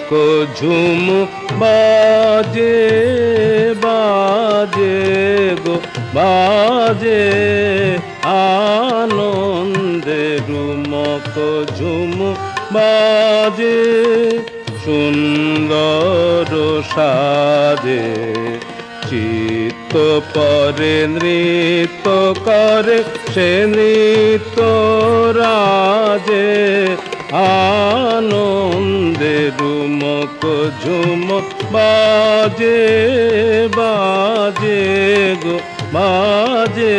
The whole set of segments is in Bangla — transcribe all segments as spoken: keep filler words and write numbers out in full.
ঝুম বাজে বাজে গো বাজে আনন্দে রুমক ঝুম বাজে সুন্দর সাজে চিত্ত পরে নৃত্য করে সে নৃত্য রাজে আনন্দে রুমক ঝুম বাজে বাজে গো বাজে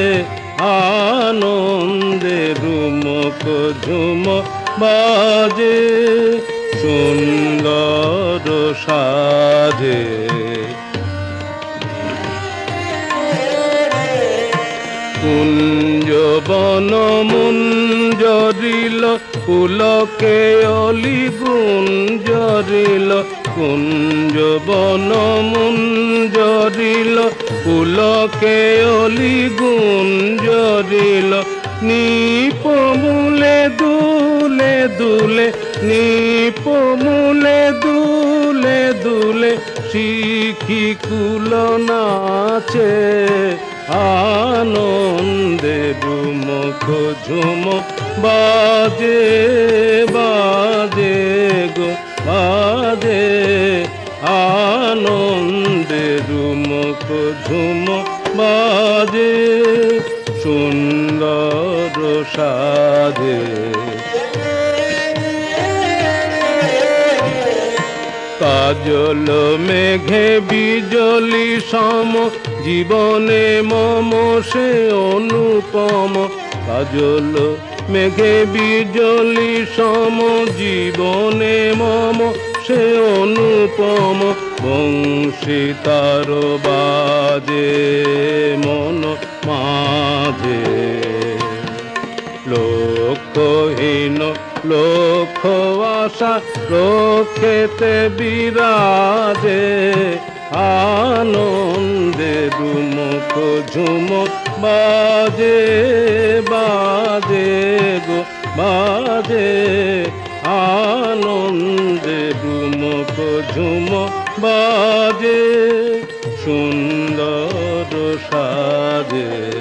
আনন্দে রুমক ঝুম বাজে সুন্দর সাজে কুঞ্জ বন মুঞ্জরিল পুলকে অলি গুঞ্জরিল কুঞ্জ বন মুঞ্জরিল পুলকে অলি গুঞ্জরিল নিপমূলে দুলে দুলে নিপমূলে দুলে দুলে শিখি কুল নাচে আনন্দে রুমক ঝুম বাজে বাজে গো বাজে আনন্দে রুমক ঝুম বাজে সুন্দর সাজে কাজল মেঘে বিজলি সম জীবনে মম সে অনুপম কাজল মেঘে বিজলি সম জীবনে মম সে অনুপম বংশী তার বাজে মন মাঝে লক্ষ্যহীন লক্ষ আশা লক্ষ্যেতে বিরাজে আনন্দে রুমক ঝুম বাজে বাজে গো বাজে আনন্দে রুমক ঝুম বাজে সুন্দর সাজে।